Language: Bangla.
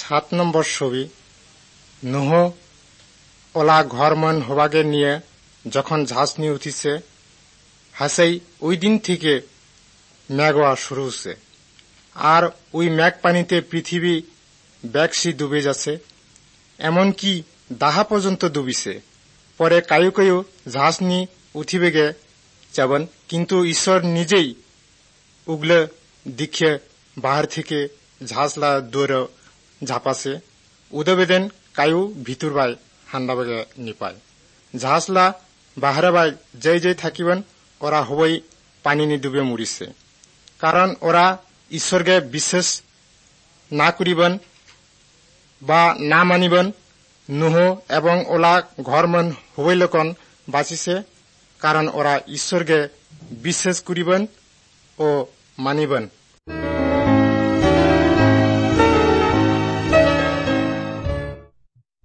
7 নম্বর ছবি। নুহ ওলা ঘর মন হবাগে নিয়ে যখন ঝাঁস নিয়ে উঠিছে, হাসেই ওই দিন থেকে মেঘ হওয়া শুরু হচ্ছে। আর ওই মেঘ পানিতে পৃথিবী ব্যাগসি ডুবে যাচ্ছে, এমনকি দাহা পর্যন্ত ডুবিছে। পরে কায়ু কায়ু ঝাঁস নিয়ে উঠিবে গে যাবেন, কিন্তু ঈশ্বর নিজেই উগলে দিখে বাহার থেকে ঝাঁসলা দৌড়ে ঝাপাছে। উদবেদেন কায়ু ভিতর বাই হান্ডাবেগে নিপায়। ঝাঁসলা বাহারে বাই যেই যেই থাকিবেন ওরা হবই পানি নি ডুবে মরিছে, কারণ ওরা ঈশ্বরকে বিশ্বাস না করিবেন বা না মানিবেন। নুহ এবং ওলা ঘরমন হবৈলকন বাঁচিছে, কারণ ওরা ঈশ্বরকে বিশ্বাস করিবেন ও মানিবেন।